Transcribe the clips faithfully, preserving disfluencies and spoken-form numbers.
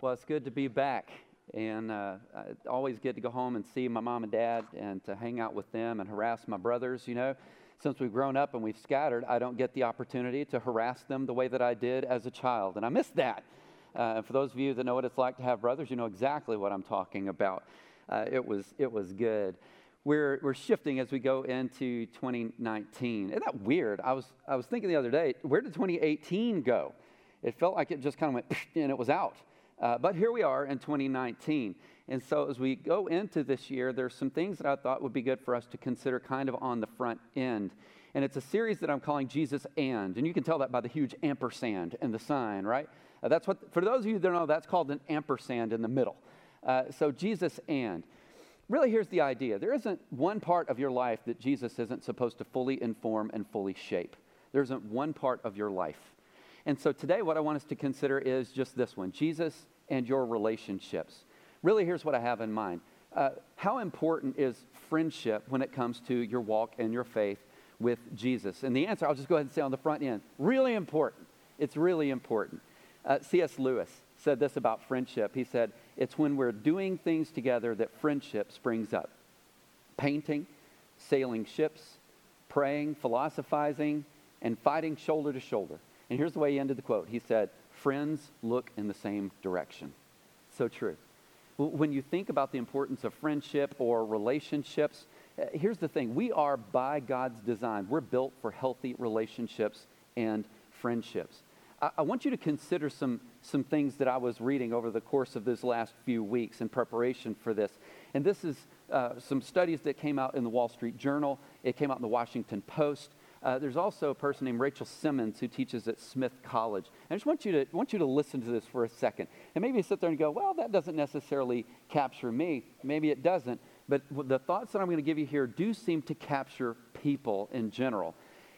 Well, it's good to be back, and uh, I always get to go home and see my mom and dad and to hang out with them and harass my brothers, you know. Since we've grown up and we've scattered, I don't get the opportunity to harass them the way that I did as a child, and I miss that. Uh, for those of you that know what it's like to have brothers, you know exactly what I'm talking about. Uh, it was it was good. We're we're shifting as we go into twenty nineteen. Isn't that weird? I was I was thinking the other day, where did twenty eighteen go? It felt like it just kind of went and it was out. Uh, but here we are in twenty nineteen. And so as we go into this year, there's some things that I thought would be good for us to consider kind of on the front end. And it's a series that I'm calling Jesus And. And you can tell that by the huge ampersand and the sign, right? Uh, that's what, for those of you that don't know, that's called an ampersand in the middle. Uh, so Jesus And. Really, here's the idea. There isn't one part of your life that Jesus isn't supposed to fully inform and fully shape. There isn't one part of your life. And so today what I want us to consider is just this one, Jesus and your relationships. Really, here's what I have in mind. Uh, how important is friendship when it comes to your walk and your faith with Jesus? And the answer, I'll just go ahead and say on the front end, really important. It's really important. Uh, C S Lewis said this about friendship. He said, it's when we're doing things together that friendship springs up. Painting, sailing ships, praying, philosophizing, and fighting shoulder to shoulder. And here's the way he ended the quote. He said, friends look in the same direction. So true. When you think about the importance of friendship or relationships, uh, here's the thing. We are, by God's design, we're built for healthy relationships and friendships. I, I want you to consider some, some things that I was reading over the course of this last few weeks in preparation for this. And this is uh, some studies that came out in the Wall Street Journal. It came out in the Washington Post. Uh, there's also a person named Rachel Simmons who teaches at Smith College. I just want you to want you to listen to this for a second. And maybe you sit there and go, well, that doesn't necessarily capture me. Maybe it doesn't. But the thoughts that I'm going to give you here do seem to capture people in general.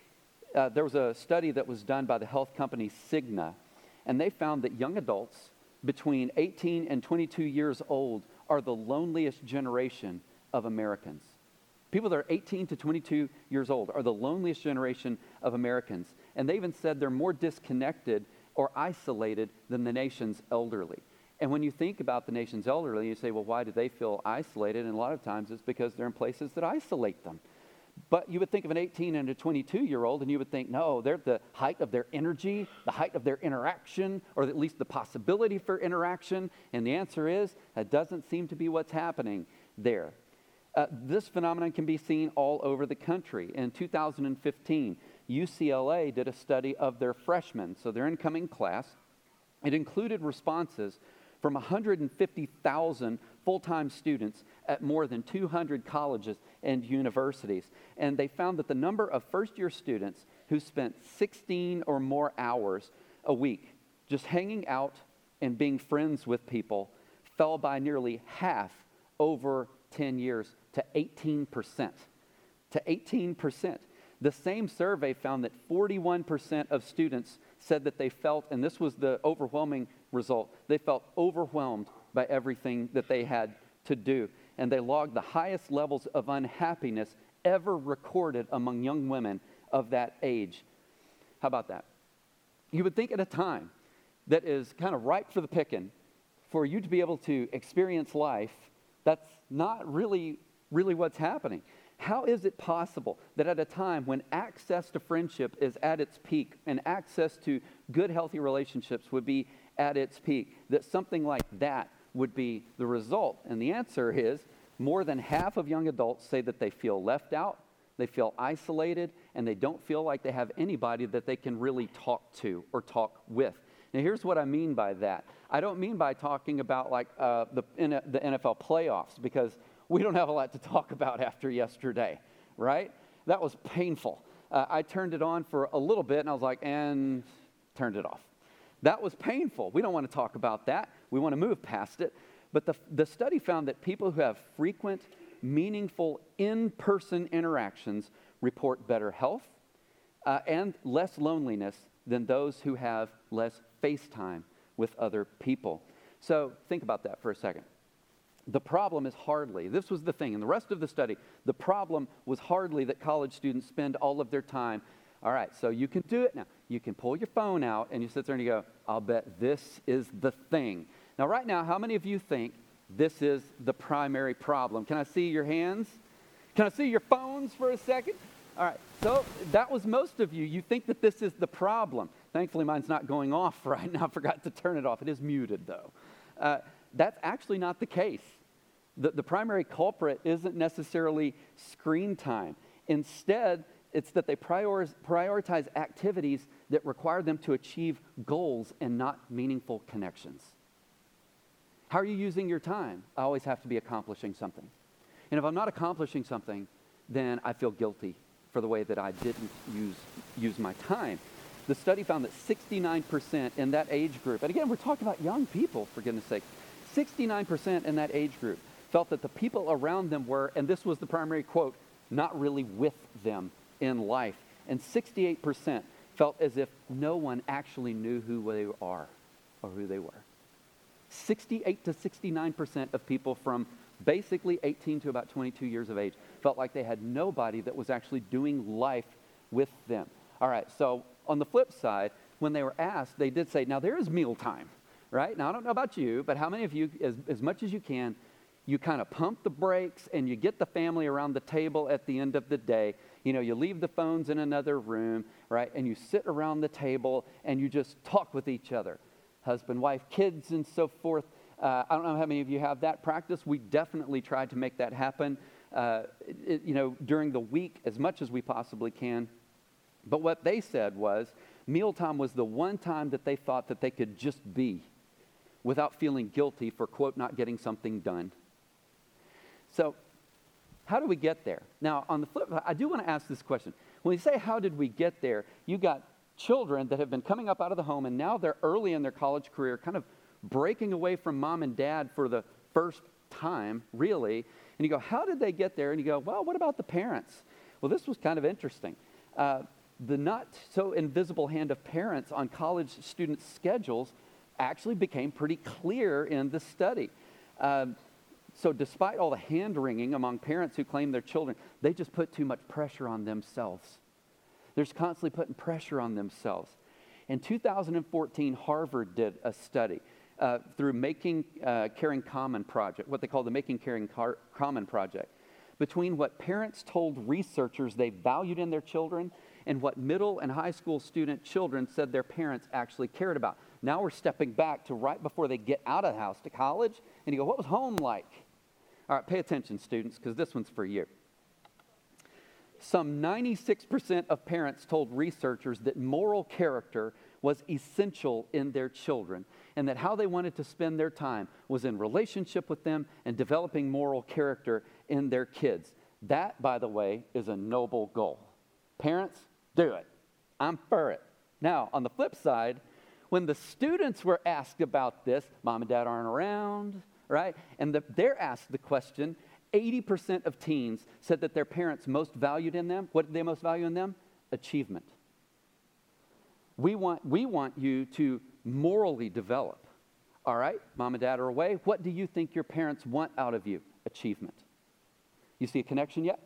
Uh, there was a study that was done by the health company Cigna, and they found that young adults between eighteen and twenty-two years old are the loneliest generation of Americans. People that are eighteen to twenty-two years old are the loneliest generation of Americans. And they even said they're more disconnected or isolated than the nation's elderly. And when you think about the nation's elderly, you say, well, why do they feel isolated? And a lot of times it's because they're in places that isolate them. But you would think of an eighteen and a twenty-two-year-old, and you would think, no, they're at the height of their energy, the height of their interaction, or at least the possibility for interaction. And the answer is, that doesn't seem to be what's happening there. Uh, this phenomenon can be seen all over the country. In two thousand fifteen, U C L A did a study of their freshmen, so their incoming class. It included responses from one hundred fifty thousand full-time students at more than two hundred colleges and universities. And they found that the number of first-year students who spent sixteen or more hours a week just hanging out and being friends with people fell by nearly half over ten years to eighteen percent. To eighteen percent. The same survey found that forty-one percent of students said that they felt, and this was the overwhelming result, they felt overwhelmed by everything that they had to do. And they logged the highest levels of unhappiness ever recorded among young women of that age. How about that? You would think at a time that is kind of ripe for the picking, for you to be able to experience life, that's not really, really what's happening. How is it possible that at a time when access to friendship is at its peak and access to good, healthy relationships would be at its peak, that something like that would be the result? And the answer is more than half of young adults say that they feel left out, they feel isolated, and they don't feel like they have anybody that they can really talk to or talk with. Now, here's what I mean by that. I don't mean by talking about like uh, the, the N F L playoffs, because we don't have a lot to talk about after yesterday, right? That was painful. Uh, I turned it on for a little bit, and I was like, and turned it off. That was painful. We don't want to talk about that. We want to move past it. But the, the study found that people who have frequent, meaningful, in-person interactions report better health uh, and less loneliness than those who have less face time with other people. So think about that for a second. The problem is hardly, this was the thing, in the rest of the study, the problem was hardly that college students spend all of their time. All right, so you can do it now. You can pull your phone out and you sit there and you go, I'll bet this is the thing Now, right now, how many of you think this is the primary problem? Can I see your hands? Can I see your phones for a second? All right, so that was most of you. You think that this is the problem. Thankfully, mine's not going off right now. I forgot to turn it off. It is muted, though. Uh, that's actually not the case. The, the primary culprit isn't necessarily screen time. Instead, it's that they prior- prioritize activities that require them to achieve goals and not meaningful connections. How are you using your time? I always have to be accomplishing something. And if I'm not accomplishing something, then I feel guilty for the way that I didn't use, use my time. The study found that sixty-nine percent in that age group, and again, we're talking about young people, for goodness sake, sixty-nine percent in that age group felt that the people around them were, and this was the primary quote, not really with them in life. And sixty-eight percent felt as if no one actually knew who they are or who they were. sixty-eight to sixty-nine percent of people from basically eighteen to about twenty-two years of age felt like they had nobody that was actually doing life with them. All right, so on the flip side, when they were asked, they did say, now there is mealtime, right? Now, I don't know about you, but how many of you, as, as much as you can, you kind of pump the brakes and you get the family around the table at the end of the day. You know, you leave the phones in another room, right? And you sit around the table and you just talk with each other. Husband, wife, kids, and so forth. Uh, I don't know how many of you have that practice. We definitely tried to make that happen, uh, it, you know, during the week as much as we possibly can. But what they said was mealtime was the one time that they thought that they could just be without feeling guilty for, quote, not getting something done. So how do we get there? Now, on the flip side, I do want to ask this question. When we say, how did we get there, you got children that have been coming up out of the home, and now they're early in their college career, kind of breaking away from mom and dad for the first time, really. And you go, how did they get there? And you go, well, what about the parents? Well, this was kind of interesting. Uh, the not so invisible hand of parents on college students' schedules actually became pretty clear in the study. Um, So despite all the hand-wringing among parents who claim their children, they just put too much pressure on themselves. They're just constantly putting pressure on themselves. In two thousand fourteen, Harvard did a study uh, through Making uh, Caring Common Project, what they call the Making Caring Car- Common Project, between what parents told researchers they valued in their children and what middle and high school student children said their parents actually cared about. Now we're stepping back to right before they get out of the house to college, and you go, what was home like? All right, pay attention, students, because this one's for you. Some ninety-six percent of parents told researchers that moral character was essential in their children and that how they wanted to spend their time was in relationship with them and developing moral character in their kids. That, by the way, is a noble goal. Parents, do it. I'm for it. Now, on the flip side, when the students were asked about this, mom and dad aren't around, right? And the, they're asked the question, eighty percent of teens said that their parents most valued in them, what did they most value in them? Achievement. We want, we want you to morally develop, all right? Mom and dad are away. What do you think your parents want out of you? Achievement. You see a connection yet?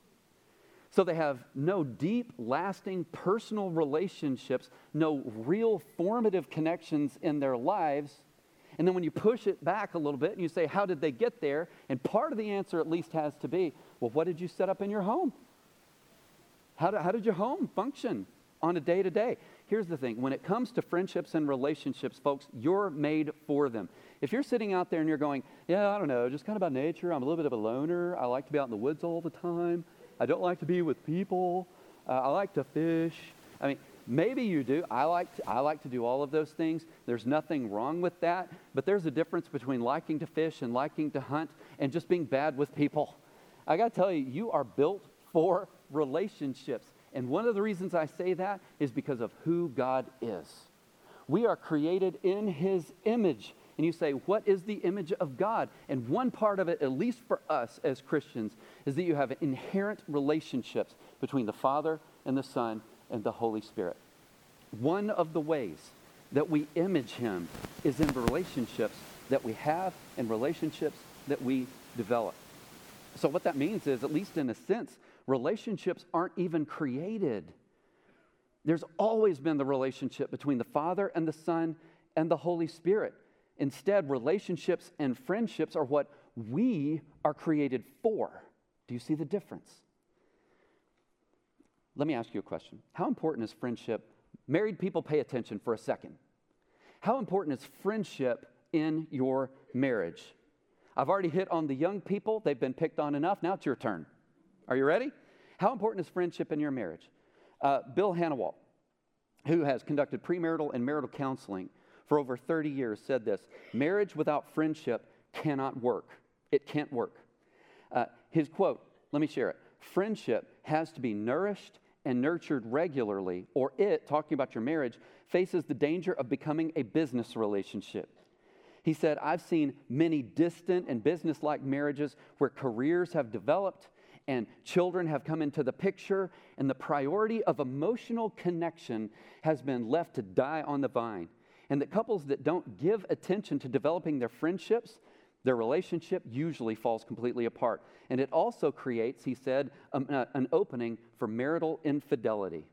So they have no deep, lasting personal relationships, no real formative connections in their lives. And then when you push it back a little bit and you say, how did they get there? And part of the answer at least has to be, well, what did you set up in your home? How, do, how did your home function on a day-to-day? Here's the thing. When it comes to friendships and relationships, folks, you're made for them. If you're sitting out there and you're going, yeah, I don't know, just kind of by nature, I'm a little bit of a loner. I like to be out in the woods all the time. I don't like to be with people. Uh, I like to fish. I mean, maybe you do. I like to, I like to do all of those things. There's nothing wrong with that. But there's a difference between liking to fish and liking to hunt and just being bad with people. I got to tell you, you are built for relationships. And one of the reasons I say that is because of who God is. We are created in His image. And you say, what is the image of God? And one part of it, at least for us as Christians, is that you have inherent relationships between the Father and the Son and the Holy Spirit. One of the ways that we image Him is in relationships that we have and relationships that we develop. So what that means is, at least in a sense, relationships aren't even created. There's always been the relationship between the Father and the Son and the Holy Spirit. Instead, relationships and friendships are what we are created for. Do you see the difference? Let me ask you a question. How important is friendship? Married people, pay attention for a second. How important is friendship in your marriage? I've already hit on the young people. They've been picked on enough. Now it's your turn. Are you ready? How important is friendship in your marriage? Uh, Bill Hannawalt, who has conducted premarital and marital counseling for over thirty years, said this: marriage without friendship cannot work. It can't work. Uh, his quote, let me share it. Friendship has to be nourished and nurtured regularly, or it, talking about your marriage, faces the danger of becoming a business relationship. He said, I've seen many distant and business-like marriages where careers have developed and children have come into the picture, and the priority of emotional connection has been left to die on the vine. And that couples that don't give attention to developing their friendships, their relationship usually falls completely apart. And it also creates, he said, um, uh, an opening for marital infidelity.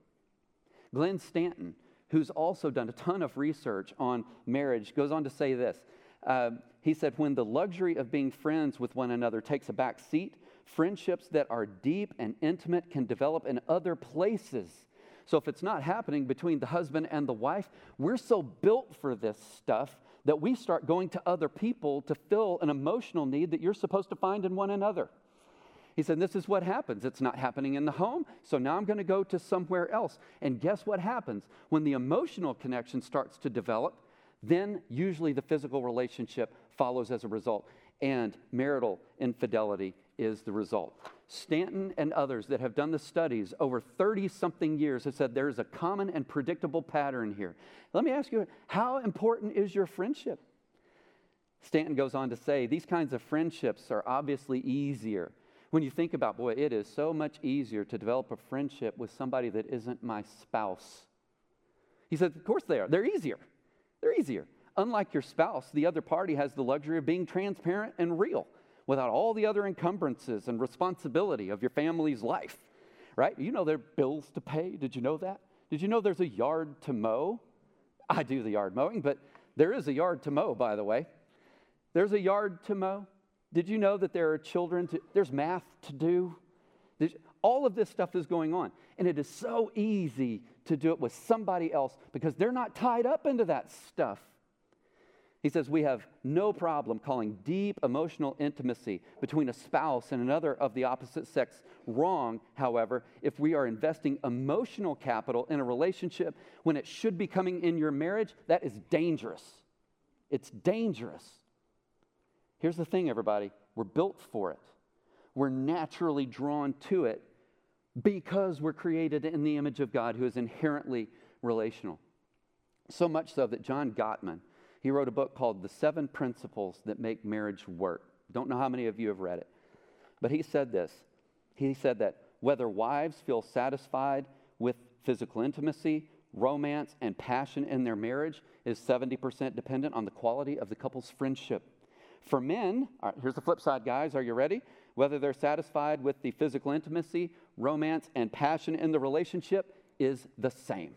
Glenn Stanton, who's also done a ton of research on marriage, goes on to say this. Uh, he said, when the luxury of being friends with one another takes a back seat, friendships that are deep and intimate can develop in other places. So if it's not happening between the husband and the wife, we're so built for this stuff that we start going to other people to fill an emotional need that you're supposed to find in one another. He said, this is what happens. It's not happening in the home, so now I'm going to go to somewhere else. And guess what happens? When the emotional connection starts to develop, then usually the physical relationship follows as a result, and marital infidelity is the result. Stanton and others that have done the studies over thirty-something years have said there's a common and predictable pattern here. Let me ask you, how important is your friendship? Stanton goes on to say, these kinds of friendships are obviously easier. When you think about, boy, it is so much easier to develop a friendship with somebody that isn't my spouse. He said, of course they are. They're easier. They're easier. Unlike your spouse, the other party has the luxury of being transparent and real without all the other encumbrances and responsibility of your family's life, right? You know there are bills to pay. Did you know that? Did you know there's a yard to mow? I do the yard mowing, but there is a yard to mow, by the way. There's a yard to mow. Did you know that there are children to, there's math to do? There's, all of this stuff is going on, and it is so easy to do it with somebody else because they're not tied up into that stuff. He says we have no problem calling deep emotional intimacy between a spouse and another of the opposite sex wrong, however, if we are investing emotional capital in a relationship when it should be coming in your marriage. That is dangerous. It's dangerous. Here's the thing, everybody. We're built for it. We're naturally drawn to it because we're created in the image of God, who is inherently relational. So much so that John Gottman, he wrote a book called The Seven Principles That Make Marriage Work. Don't know how many of you have read it. But he said this. He said that whether wives feel satisfied with physical intimacy, romance, and passion in their marriage is seventy percent dependent on the quality of the couple's friendship. For men, all right, here's the flip side, guys. Are you ready? Whether they're satisfied with the physical intimacy, romance, and passion in the relationship is the same.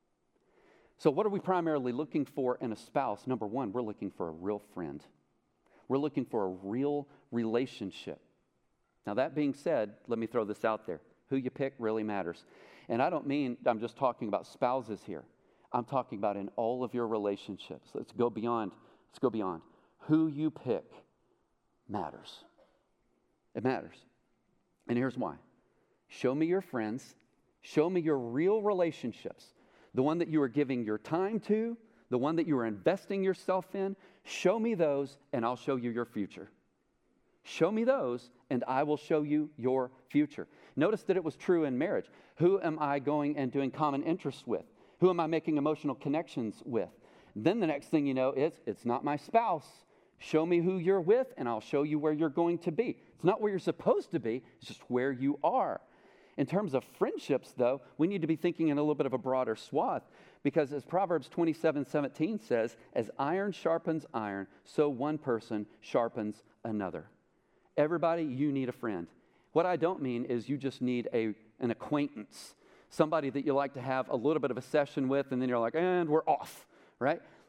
So what are we primarily looking for in a spouse? Number one, we're looking for a real friend. We're looking for a real relationship. Now, that being said, let me throw this out there. Who you pick really matters. And I don't mean I'm just talking about spouses here. I'm talking about in all of your relationships. Let's go beyond. Let's go beyond. Who you pick matters. It matters. And here's why. Show me your friends. Show me your real relationships. The one that you are giving your time to, the one that you are investing yourself in. Show me those, and I'll show you your future. Show me those, and I will show you your future. Notice that it was true in marriage. Who am I going and doing common interests with? Who am I making emotional connections with? Then the next thing you know is, it's not my spouse. Show me who you're with, and I'll show you where you're going to be. It's not where you're supposed to be, it's just where you are. In terms of friendships, though, we need to be thinking in a little bit of a broader swath, because as Proverbs twenty-seven seventeen says, as iron sharpens iron, so one person sharpens another. Everybody, you need a friend. What I don't mean is you just need a, an acquaintance, somebody that you like to have a little bit of a session with, and then you're like, and we're off, right?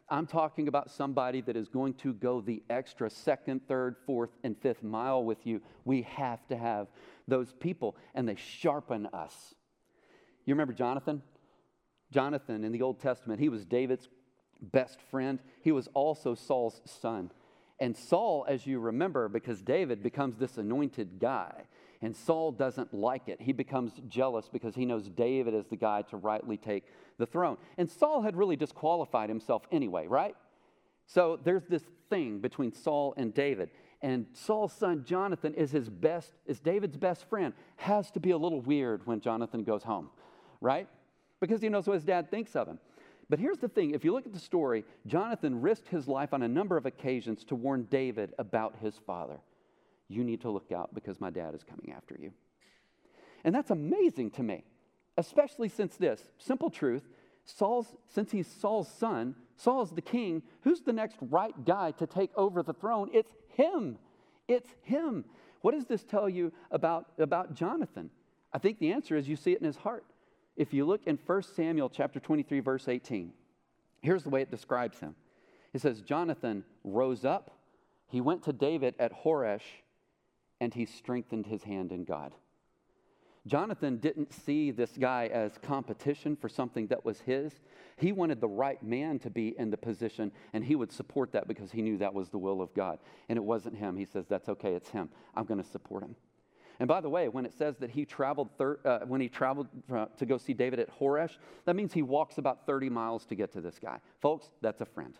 I'm talking about somebody that is going to go the extra second, third, fourth, and fifth mile with you. We have to have those people, and they sharpen us. You remember Jonathan? Jonathan in the Old Testament, he was David's best friend. He was also Saul's son. And Saul, as you remember, because David becomes this anointed guy, and Saul doesn't like it. He becomes jealous because he knows David is the guy to rightly take the throne. And Saul had really disqualified himself anyway, right? So there's this thing between Saul and David. And Saul's son Jonathan is his best, is David's best friend. Has to be a little weird when Jonathan goes home, right? Because he knows what his dad thinks of him. But here's the thing, if you look at the story, Jonathan risked his life on a number of occasions to warn David about his father. You need to look out because my dad is coming after you. And that's amazing to me, especially since this, simple truth, Saul's, since he's Saul's son, Saul's the king, who's the next right guy to take over the throne? It's him. It's him. What does this tell you about, about Jonathan? I think the answer is you see it in his heart. If you look in First Samuel chapter twenty-three, verse eighteen, here's the way it describes him. It says, Jonathan rose up, he went to David at Horesh, and he strengthened his hand in God. Jonathan didn't see this guy as competition for something that was his. He wanted the right man to be in the position, and he would support that because he knew that was the will of God. And it wasn't him. He says, that's okay, it's him. I'm going to support him. And by the way, when it says that he traveled thir- uh, when he traveled uh, to go see David at Horesh, that means he walks about thirty miles to get to this guy. Folks, that's a friend.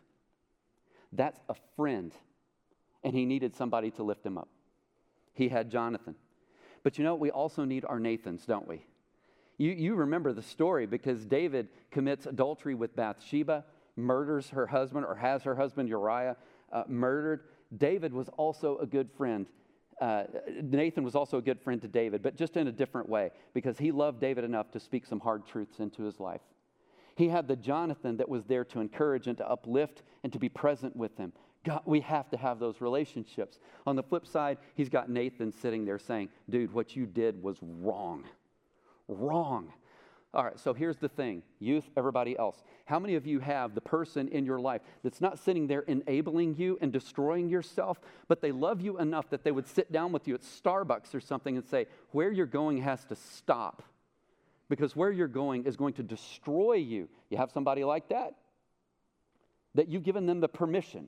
That's a friend. And he needed somebody to lift him up. He had Jonathan. But you know, we also need our Nathans, don't we? You, you remember the story because David commits adultery with Bathsheba, murders her husband or has her husband Uriah uh, murdered. David was also a good friend. Uh, Nathan was also a good friend to David, but just in a different way because he loved David enough to speak some hard truths into his life. He had the Jonathan that was there to encourage and to uplift and to be present with him. God, we have to have those relationships. On the flip side, he's got Nathan sitting there saying, dude, what you did was wrong. Wrong. All right, so here's the thing. Youth, everybody else. How many of you have the person in your life that's not sitting there enabling you and destroying yourself, but they love you enough that they would sit down with you at Starbucks or something and say, where you're going has to stop because where you're going is going to destroy you. You have somebody like that? That you've given them the permission.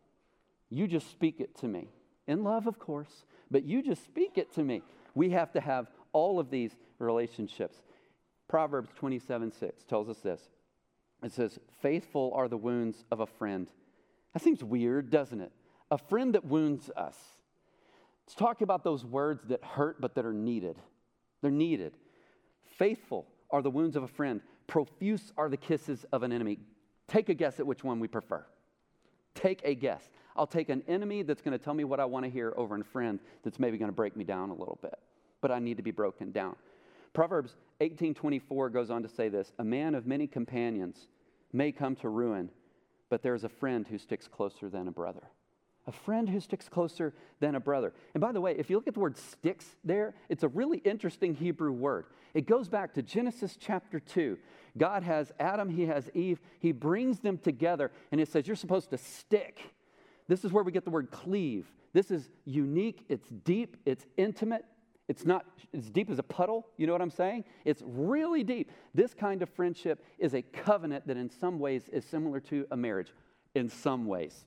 You just speak it to me. In love, of course, but you just speak it to me. We have to have all of these relationships. Proverbs twenty-seven six tells us this. It says, faithful are the wounds of a friend. That seems weird, doesn't it? A friend that wounds us. Let's talk about those words that hurt but that are needed. They're needed. Faithful are the wounds of a friend. Profuse are the kisses of an enemy. Take a guess at which one we prefer. Take a guess. I'll take an enemy that's going to tell me what I want to hear over a friend that's maybe going to break me down a little bit. But I need to be broken down. Proverbs eighteen twenty-four goes on to say this, a man of many companions may come to ruin, but there is a friend who sticks closer than a brother. A friend who sticks closer than a brother. And by the way, if you look at the word sticks there, it's a really interesting Hebrew word. It goes back to Genesis chapter two. God has Adam, he has Eve, he brings them together, and it says you're supposed to stick. This is where we get the word cleave. This is unique, it's deep, it's intimate. It's not as deep as a puddle, you know what I'm saying? It's really deep. This kind of friendship is a covenant that in some ways is similar to a marriage, in some ways.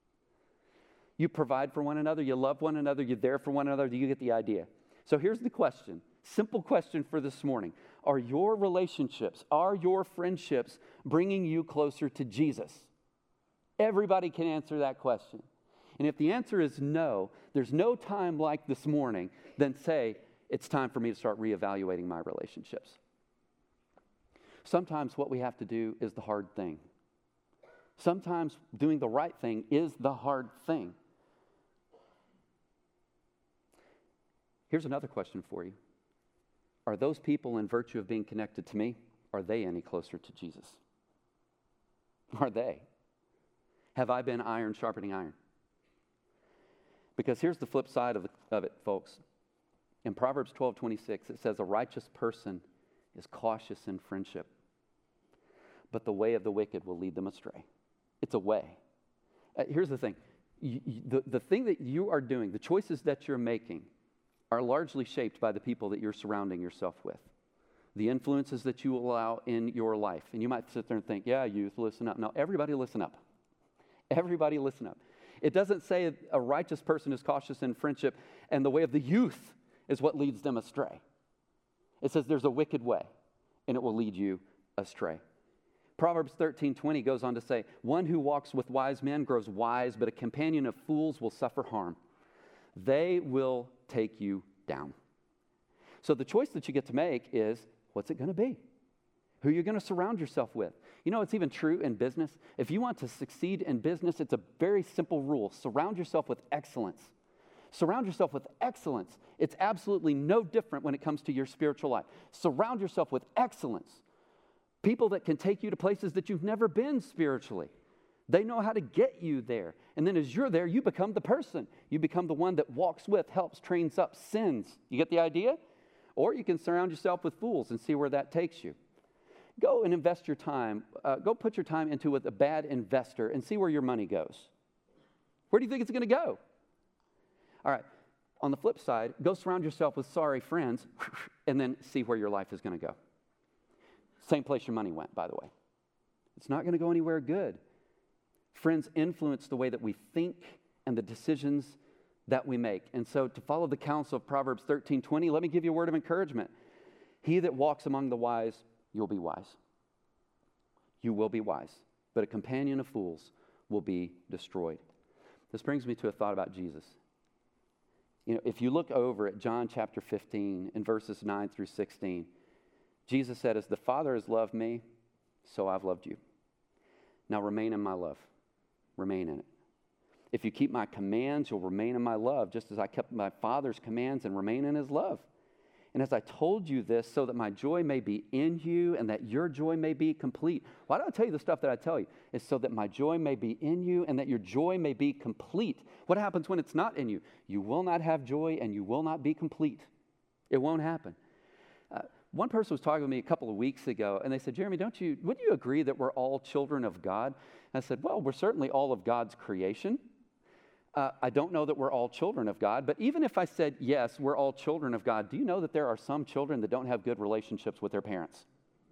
You provide for one another, you love one another, you're there for one another, do you get the idea? So here's the question, simple question for this morning. Are your relationships, are your friendships bringing you closer to Jesus? Everybody can answer that question. And if the answer is no, there's no time like this morning, then say, it's time for me to start reevaluating my relationships. Sometimes what we have to do is the hard thing. Sometimes doing the right thing is the hard thing. Here's another question for you. Are those people, in virtue of being connected to me, are they any closer to Jesus? Are they? Have I been iron sharpening iron? Because here's the flip side of, the, of it, folks. In Proverbs twelve twenty-six, it says, a righteous person is cautious in friendship, but the way of the wicked will lead them astray. It's a way. Uh, here's the thing. You, you, the, the thing that you are doing, the choices that you're making, are largely shaped by the people that you're surrounding yourself with, the influences that you allow in your life. And you might sit there and think, yeah, youth, listen up. No, everybody listen up. Everybody listen up. It doesn't say a righteous person is cautious in friendship and the way of the youth is what leads them astray. It says there's a wicked way and it will lead you astray. Proverbs thirteen twenty goes on to say, one who walks with wise men grows wise, but a companion of fools will suffer harm. They will take you down. So the choice that you get to make is, what's it going to be? Who are you going to surround yourself with? You know, it's even true in business. If you want to succeed in business, it's a very simple rule. Surround yourself with excellence. Surround yourself with excellence. It's absolutely no different when it comes to your spiritual life. Surround yourself with excellence. People that can take you to places that you've never been spiritually. They know how to get you there. And then as you're there, you become the person. You become the one that walks with, helps, trains up, sins. You get the idea? Or you can surround yourself with fools and see where that takes you. Go and invest your time. Uh, go put your time into with a bad investor and see where your money goes. Where do you think it's going to go? All right. On the flip side, go surround yourself with sorry friends and then see where your life is going to go. Same place your money went, by the way. It's not going to go anywhere good. Friends influence the way that we think and the decisions that we make. And so to follow the counsel of Proverbs thirteen twenty, let me give you a word of encouragement. He that walks among the wise, you'll be wise. You will be wise. But a companion of fools will be destroyed. This brings me to a thought about Jesus. You know, if you look over at John chapter fifteen in verses nine through sixteen, Jesus said, as the Father has loved me, so I've loved you. Now remain in my love. Remain in it. If you keep my commands, you'll remain in my love, just as I kept my Father's commands and remain in his love. And as I told you this, so that my joy may be in you and that your joy may be complete. Why do I tell you the stuff that I tell you? It's so that my joy may be in you and that your joy may be complete. What happens when it's not in you? You will not have joy and you will not be complete. It won't happen. Uh, one person was talking with me a couple of weeks ago, and they said, Jeremy, don't you, wouldn't you agree that we're all children of God? And I said, well, we're certainly all of God's creation. Uh, I don't know that we're all children of God, but even if I said, yes, we're all children of God, do you know that there are some children that don't have good relationships with their parents?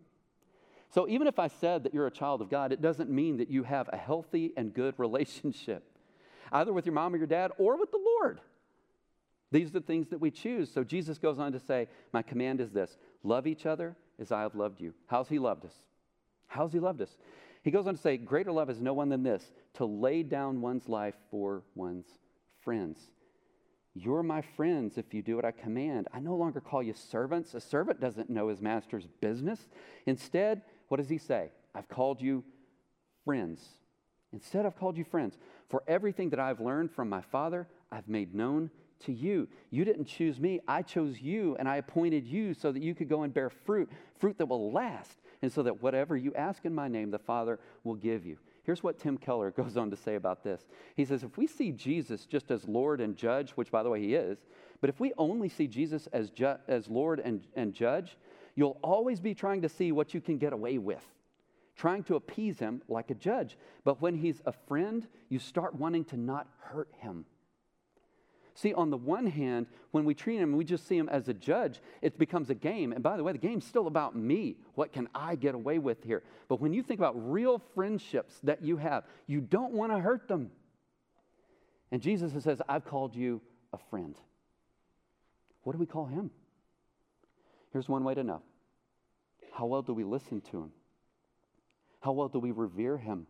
So even if I said that you're a child of God, it doesn't mean that you have a healthy and good relationship, either with your mom or your dad or with the Lord. These are the things that we choose. So Jesus goes on to say, my command is this, love each other as I have loved you. How's he loved us? How's he loved us? He goes on to say, greater love is no one than this, to lay down one's life for one's friends. You're my friends if you do what I command. I no longer call you servants. A servant doesn't know his master's business. Instead, what does he say? I've called you friends. Instead, I've called you friends. For everything that I've learned from my Father, I've made known to you. You didn't choose me. I chose you, and I appointed you so that you could go and bear fruit, fruit that will last, and so that whatever you ask in my name, the Father will give you. Here's what Tim Keller goes on to say about this. He says, if we see Jesus just as Lord and Judge, which, by the way, he is, but if we only see Jesus as ju- as Lord and, and Judge, you'll always be trying to see what you can get away with, trying to appease him like a judge. But when he's a friend, you start wanting to not hurt him. See, on the one hand, when we treat him, we just see him as a judge, it becomes a game. And by the way, the game's still about me. What can I get away with here? But when you think about real friendships that you have, you don't want to hurt them. And Jesus says, I've called you a friend. What do we call him? Here's one way to know. How well do we listen to him? How well do we revere him?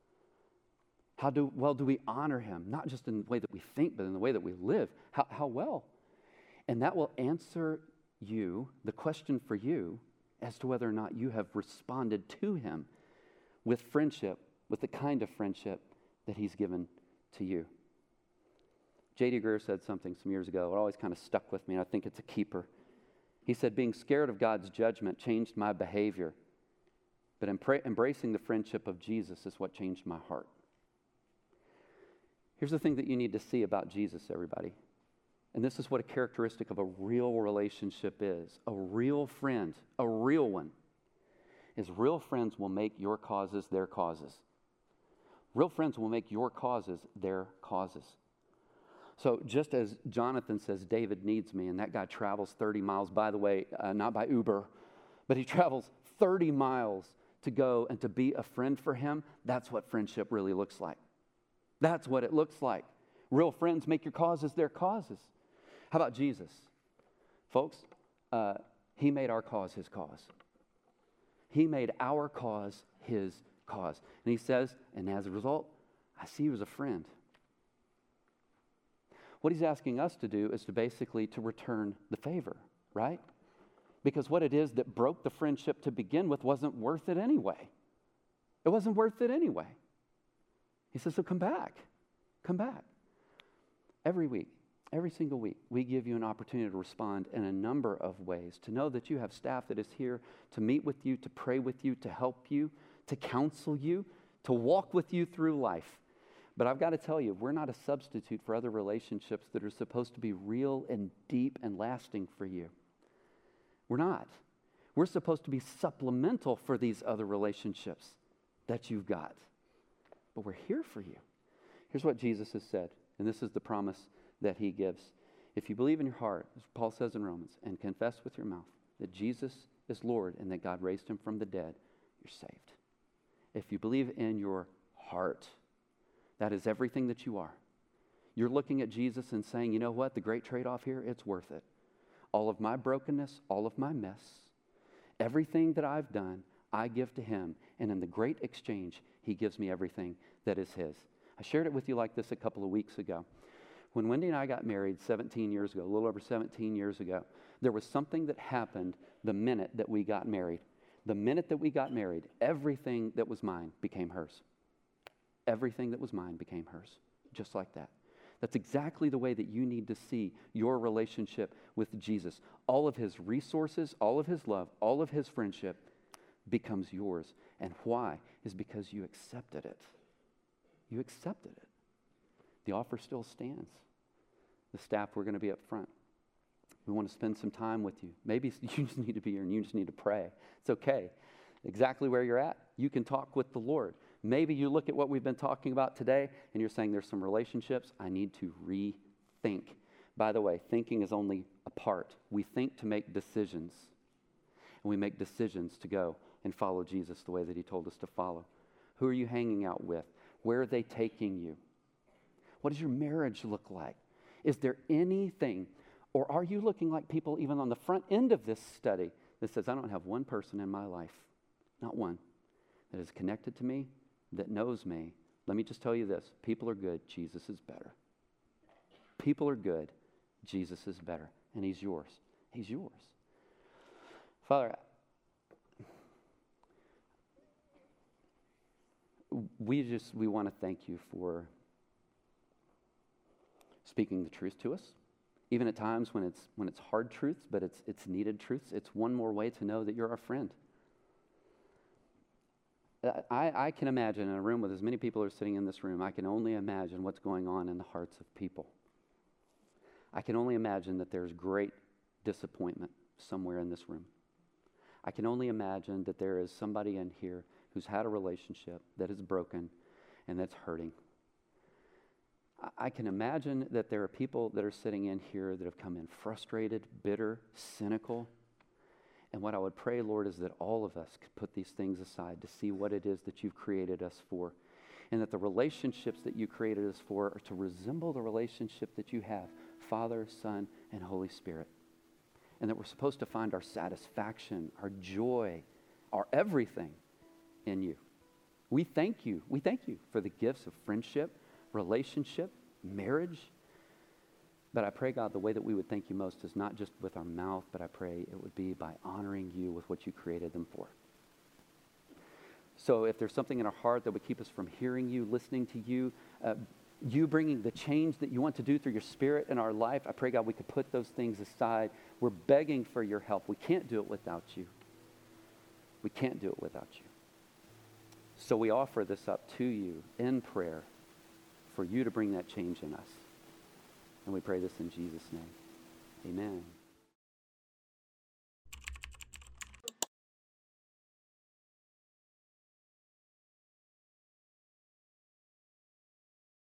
How do, well do we honor him? Not just in the way that we think, but in the way that we live. How, how well? And that will answer you, the question for you, as to whether or not you have responded to him with friendship, with the kind of friendship that he's given to you. J D Greear said something some years ago. It always kind of stuck with me, and I think it's a keeper. He said, being scared of God's judgment changed my behavior, but embra- embracing the friendship of Jesus is what changed my heart. Here's the thing that you need to see about Jesus, everybody. And this is what a characteristic of a real relationship is. A real friend, a real one, is real friends will make your causes their causes. Real friends will make your causes their causes. So just as Jonathan says, David needs me, and that guy travels thirty miles, by the way, uh, not by Uber, but he travels thirty miles to go and to be a friend for him. That's what friendship really looks like. That's what it looks like. Real friends make your causes their causes. How about Jesus? Folks, uh, he made our cause his cause. He made our cause his cause. And he says, and as a result, I see you as a friend. What he's asking us to do is to basically to return the favor, right? Because what it is that broke the friendship to begin with wasn't worth it anyway. It wasn't worth it anyway. He says, so come back. Come back. Every week, every single week, we give you an opportunity to respond in a number of ways, to know that you have staff that is here to meet with you, to pray with you, to help you, to counsel you, to walk with you through life. But I've got to tell you, we're not a substitute for other relationships that are supposed to be real and deep and lasting for you. We're not. We're supposed to be supplemental for these other relationships that you've got. But we're here for you. Here's what Jesus has said, and this is the promise that he gives. If you believe in your heart, as Paul says in Romans, and confess with your mouth that Jesus is Lord and that God raised him from the dead, you're saved. If you believe in your heart, that is everything that you are. You're looking at Jesus and saying, you know what, the great trade-off here, it's worth it. All of my brokenness, all of my mess, everything that I've done, I give to him. And in the great exchange, he gives me everything that is his. I shared it with you like this a couple of weeks ago. When Wendy and I got married seventeen years ago, a little over seventeen years ago, there was something that happened the minute that we got married. The minute that we got married, everything that was mine became hers. Everything that was mine became hers, just like that. That's exactly the way that you need to see your relationship with Jesus. All of his resources, all of his love, all of his friendship becomes yours. And why? Is because you accepted it. You accepted it. The offer still stands. The staff, we're going to be up front. We want to spend some time with you. Maybe you just need to be here and you just need to pray. It's okay. Exactly where you're at, you can talk with the Lord. Maybe you look at what we've been talking about today and you're saying there's some relationships I need to rethink. By the way, thinking is only a part. We think to make decisions. And we make decisions to go and follow Jesus the way that he told us to follow. Who are you hanging out with? Where are they taking you? What does your marriage look like? Is there anything, or are you looking like people even on the front end of this study that says, I don't have one person in my life, not one, that is connected to me, that knows me. Let me just tell you this. People are good. Jesus is better. People are good. Jesus is better. And he's yours. He's yours. Father, we just, we want to thank you for speaking the truth to us. Even at times when it's when it's hard truths, but it's it's needed truths. It's one more way to know that you're our friend. I, I can imagine in a room with as many people as are sitting in this room, I can only imagine what's going on in the hearts of people. I can only imagine that there's great disappointment somewhere in this room. I can only imagine that there is somebody in here who's had a relationship that is broken and that's hurting. I can imagine that there are people that are sitting in here that have come in frustrated, bitter, cynical. And what I would pray, Lord, is that all of us could put these things aside to see what it is that you've created us for. And that the relationships that you created us for are to resemble the relationship that you have, Father, Son, and Holy Spirit. And that we're supposed to find our satisfaction, our joy, our everything in you. We thank you. We thank you for the gifts of friendship, relationship, marriage. But I pray, God, the way that we would thank you most is not just with our mouth, but I pray it would be by honoring you with what you created them for. So if there's something in our heart that would keep us from hearing you, listening to you, uh, you bringing the change that you want to do through your Spirit in our life, I pray, God, we could put those things aside. We're begging for your help. We can't do it without you. We can't do it without you. So we offer this up to you in prayer for you to bring that change in us. And we pray this in Jesus' name. Amen.